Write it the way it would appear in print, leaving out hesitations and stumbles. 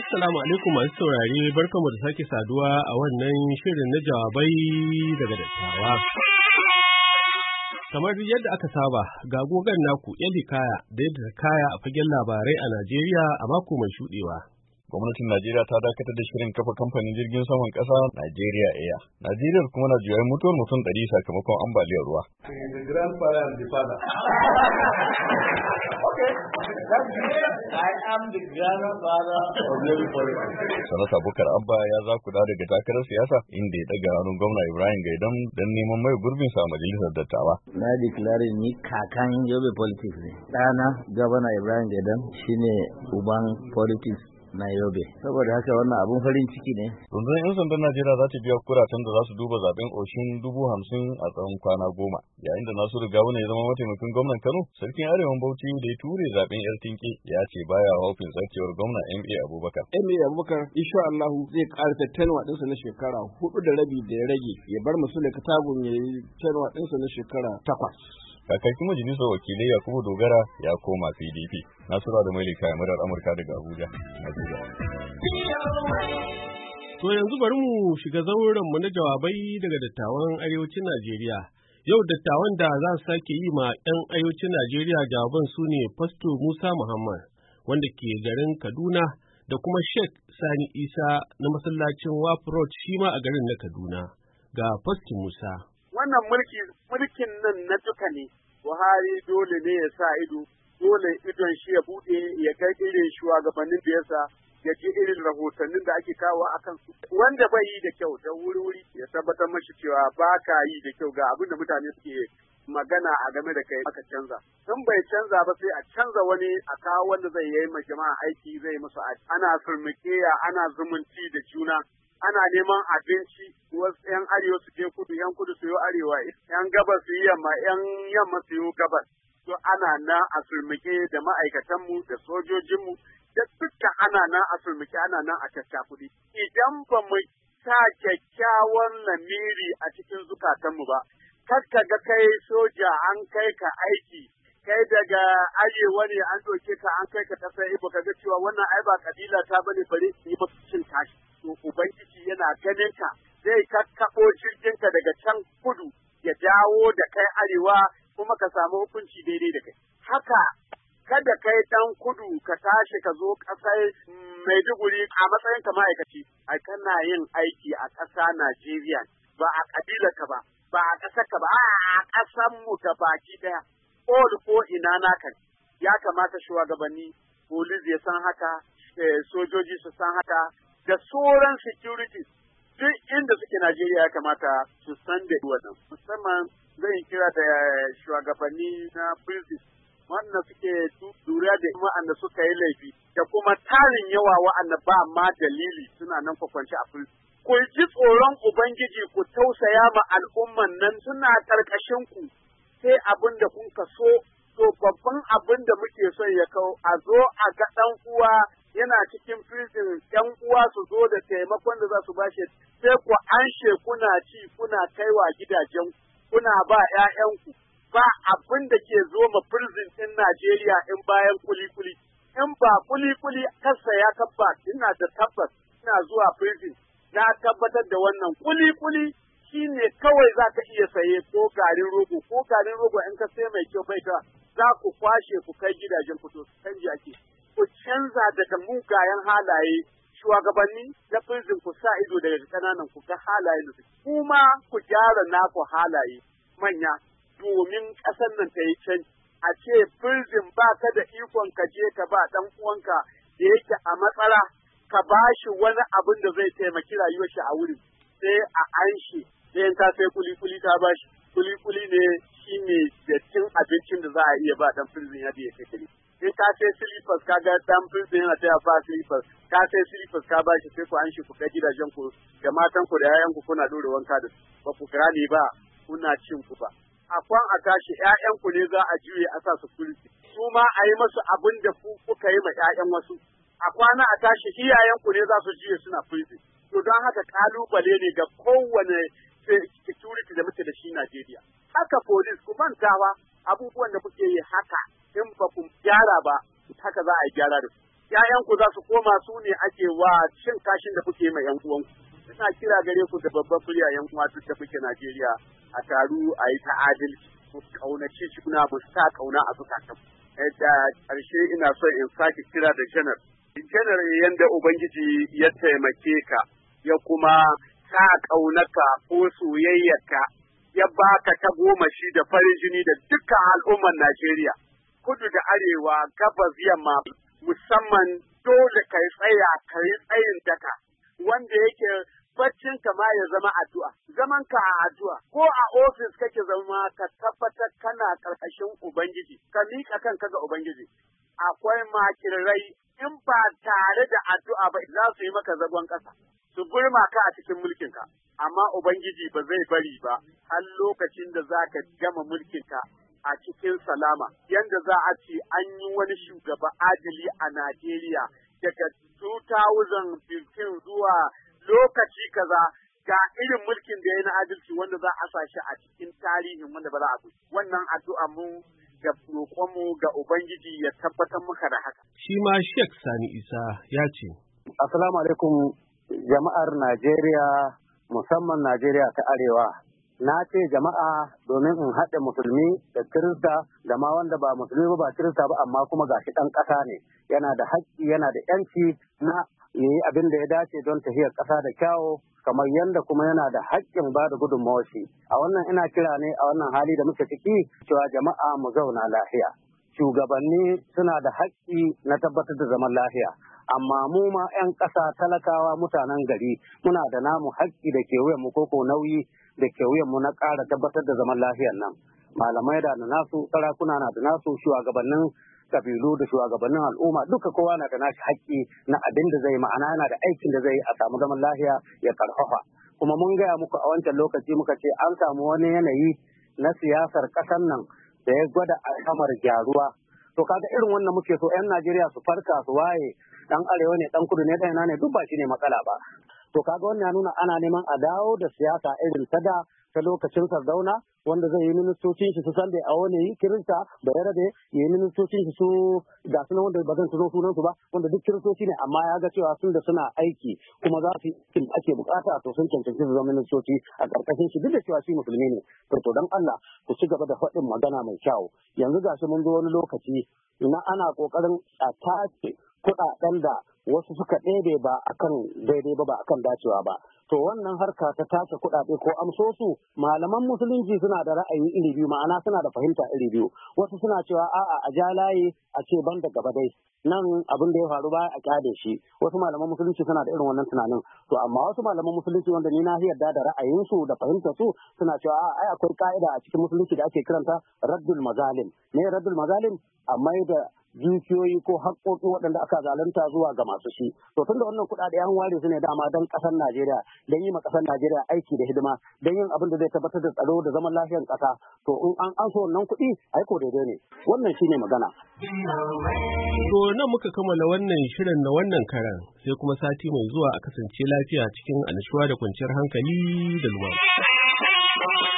Assalamu alaikum masu saurare, barkamu da sake saduwa a wannan shirin na jawabai daga dattawa. Kamar yadda aka saba, ga gogon naku Eli Kaya da yadda ta kaya a fagen labarai a Najeriya a mako mai shuɗewa. Gwamnatin Najeriya ta dakatar da shirin kafa kamfanin jirgin saman ƙasa Nigeria Air. Najeriya kuma na juyayin mutuwar mutum 100 sakamakon ambaliyar ruwa. The grandfather and the father. Okay, I am the grandfather of Yobe politics. Sanata Bukar Abba ya zakuda daga takarar siyasa inda ya daga hannun gwamna Ibrahim Gaidam don neman mai gurbin sa a majalisar dattawa. Na declare ni kakan Yobe politics ne. Ɗana gwamna Ibrahim Gaidam shine uban politics na Yobe. Saboda haka wannan abun farin ciki ne. Rundunar 'yan sandan Najeriya za ta biya kuratan da za su duba zaben Oshin 50,000 a tsawon kwana 10. Yayin da Nasiru Gawuna ya zama mataimakin gwamnan Kano, sarkin Arewan Bauchi da ya ture zaben yar tinke ya ce baya haufin zarcewar gwamna MA Abubakar. MA Abubakar insha Allah zai karanta tenwa ɗinsa na shekara 4.5 da ya rage, ya bar Musule Katagun ya yi tenwa ɗinsa na shekara 8. Kakakin majalisar wakilai Yakubu Dogara ya koma PDP. Nasura da Maili kayan murar Amurka daga Abuja, Najeriya. To yanzu bari mu shiga zaurenmu na jawabai daga dattawan arewacin Najeriya. Yau dattawan da za su sake yi ma 'yan arewacin Najeriya jawaban su ne Fasto Musa Muhammad wanda ke garin Kaduna da kuma Sheikh Sani Isa na masallacin Waf Road shi ma a garin na Kaduna. Ga Fasto Musa. Wannan mulkin nan na duka ne. Buhari dole ne ya sa ido, dole idon shi ya bude ya ga irin shugabannin da yasa ya ji irin rahotannin da ake kawo akan su. Wanda bai yi da kyau da wuri ya tabbatar mashi cewa ba ka yi da kyau ga abin da mutane suke magana a game da kai aka canza. In bai canza ba sai a canza wani a kawo wanda zai yi ma jama'a aiki zai musu ana firmikeya ana zumunci da juna. Ana neman abinci wasu 'yan arewa su je kudu, 'yan kudu su yi arewa, 'yan gabas su yi yamma, 'yan yamma su yi gabas. To ana nan a sulmuke da ma'aikatanmu da sojojinmu da dukkan ana nan a sulmuke ana nan a kuɗi. Idan ba mu sa kyakkyawan lamiri a cikin zukatanmu ba, kar ka ga kai soja an kai ka aiki, kai daga arewa ne an ɗauke ka an kai ka ƙasar Igbo ka ga cewa wannan ai ba kabila ta bane bari yi masu cin tashi. To Ubangiji yana ganin ka zai kakkaɓo jirginka daga can kudu ya dawo da kai arewa kuma ka samu hukunci daidai da kai. Haka kada kai ɗan kudu ka tashi ka zo ƙasar Maiduguri a matsayin ka ma'aikaci. Ai kana yin aiki a ƙasa Najeriya ba a ƙabilarka ba, ba a ƙasarka ba, a ƙasanmu ga baki ɗaya. Ko ina naka ya kamata shugabanni, polis ya san haka, sojoji su san haka, da sauran security duk inda suke Najeriya ya kamata su san da wannan. Musamman zan kira da shugabanni na prison wanda suke lura da wa'anda suka yi laifi da kuma tarin yawa wa'anda ba ma dalili suna nan kwakwanci a prison. Ku ji tsoron Ubangiji ku tausaya ma al'umman nan suna ƙarƙashin ku sai abin da kun ka so. To babban abin da muke son ya kawo a zo a ga ɗan uwa yana cikin prison, ‘yan uwa su zo da taimakon da za su bashi, sai ku anshe kuna ci, kuna kaiwa gidajen, kuna ba ‘ya'yanku, ba abin da ke zo ma prison ɗin Najeriya in bayan kuli-kuli. In ba kuli-kuli kasa ya tabbas, ina da tabbas, ina zuwa prison, na tabbatar da wannan kuli-kuli shi ne kawai za ka iya saye ko garin rogo in ka sai mai kyau bai ta, za ku kwashe ku kai gidajen fito, canji ake. Ku canza daga mugayen halaye, shugabanni na prison ku sa ido daga kananan ku ga halaye da kuma ku gyara naku halaye manya domin ƙasar nan ta yi canji. A ce prison ba ka da ikon ka je ka ba ɗan uwanka da yake a matsala ka ba shi wani abin da zai taimaki rayuwar shi a wuri sai a anshe sai ka sai kuli-kuli ka ba shi. Kuli-kuli ne shi ne da cin abincin da za a iya ba ɗan prison ya biya kai. In ka sai slippers ka ga dan prison yana taya ba slippers, ka sai slippers ka ba shi sai ku an shi ku kai gidajen ku da matan ku da yayan ku kuna dore wanka da su ba ku gane ba kuna cin ku ba. Akwan a tashi ƴaƴan ku ne za a juye a sa su kulki su ma a yi masu abin da ku kuka yi ma ƴaƴan wasu. A kwana a tashi iyayen ku ne za su juye suna kulki. To don haka kalubale ne ga kowane security da muke da shi Najeriya. Haka police ku mantawa abubuwan da kuke yi haka in ba ku gyara ba haka za a yi gyara da su. ‘ya'yanku za su koma su ne ake wa cin kashin da kuke mai ‘yan uwanku. Ina kira gare ku da babban murya ‘yan uwa duk da kuke Najeriya a taru a yi ta adalci, ku ƙaunaci juna mu sa ƙauna a zukatan. Da ƙarshe ina son in sake kira da janar. Janar yanda Ubangiji ya taimake ka, ya kuma sa ƙaunaka ko soyayyarka, ya baka ta gomashi da farin jini da dukkan al'ummar Najeriya, kudu da arewa, gabas yamma, musamman dole ka yi tsayin daka, wanda yake baccin ka ma ya zama addu'a, zaman ka a addu'a, ko a ofis kake zama ka tabbatar kana ƙarƙashin Ubangiji, ka miƙa kanka ga Ubangiji. Akwai makirai in ba tare da addu'a ba za su yi maka zagon ƙasa, su burma ka a cikin mulkinka, amma Ubangiji ba zai bari ba har lokacin da za ka gama mulkinka a cikin salama, yanda za a ce an yi wani shugaba adali a Najeriya daga 2015 zuwa lokaci kaza ga irin mulkin da ya na adalci wanda za a sa shi a cikin tarihin wanda ba za a fi. Wannan addu'a mu da roƙonmu ga Ubangiji ya tabbatar muka da haka. Shi ma Sheikh Sani Isa ya ce. Assalamu alaikum jama'ar Najeriya, musamman Najeriya ta Arewa. Na ce jama'a domin in haɗe musulmi da Kirista da ma wanda ba musulmi ba Kirista ba amma kuma gashi ɗan ƙasa ne. Yana da haƙƙi, yana da ‘yanci na yi abin da ya dace don tafiyar ƙasa da kyawu, kamar yadda kuma yana da haƙƙin ba da gudunmawar shi. A wannan ina kira ne a wannan hali da muke ciki cewa jama'a mu zauna lafiya. Shugabanni suna da haƙƙi na tabbatar da zaman lafiya. Amma mu ma 'yan ƙasa talakawa mutanen gari muna da namu haƙƙi da ke wuyanmu ko nauyi da ke wuyanmu na ƙara tabbatar da zaman lafiyar nan. Malamai da nasu, sarakuna na da nasu, shugabannin kabilu da shugabannin al'umma duka kowa na da nashi haƙƙi na abin da zai ma'ana yana da aikin da zai a samu zaman lafiya ya karfafa. Kuma mun gaya muku a wancan lokaci muka ce an samu wani yanayi na siyasar ƙasar nan da ya gwada al'amar gyaruwa. To kaga irin wannan muke so 'yan Najeriya su farka su waye, dan arewa ne dan kudu ne dan ina ne duk ba shi ne matsala ba. To kaga wannan ya nuna ana neman a dawo da siyasa irin ta da ta lokacin Sardauna wanda zai yi ministocin shi su san da awo ne Kirista da Yarade ya yi ministocin shi su ga sunan wanda ba zan tuno sunan su ba wanda duk Kiristoci ne amma ya ga cewa sun da suna aiki kuma za su yi ake bukata to sun cancanci su zama ministoci a karkashin shi duk da cewa shi musulmi ne. To dan Allah ku ci gaba da faɗin magana mai kyau. Yanzu gashi mun zo wani lokaci ina ana kokarin a tace kuɗaɗen da wasu suka ɗebe ba akan daidai ba akan dacewa ba. To wannan harka ta tace kuɗaɗe ko amso su malaman musulunci suna da ra'ayi iri biyu ma'ana suna da fahimta iri biyu. Wasu suna cewa a'a a ja layi a ce ban da gaba dai nan abin da ya faru ba a kyade shi. Wasu malaman musulunci suna da irin wannan tunanin. To amma wasu malaman musulunci wanda ni na yarda da ra'ayinsu da fahimtar su suna cewa ai akwai ka'ida a cikin musulunci da ake kiranta raddul mazalim. Ne raddul mazalim a mai da dukiyoyi ko haƙƙoƙi waɗanda aka zalunta zuwa ga masu shi. To tunda wannan kuɗaɗe an ware su ne dama don ƙasar Najeriya, don yi ma ƙasar Najeriya aiki da hidima, don yin abin da zai tabbatar da tsaro da zaman lafiyar ƙasa. To in an so wannan kuɗi ai ko daidai ne. Wannan shine magana. To nan muka kammala wannan shirin na wannan karan sai kuma sati mai zuwa a kasance lafiya cikin annashuwa da kwanciyar hankali da lumana.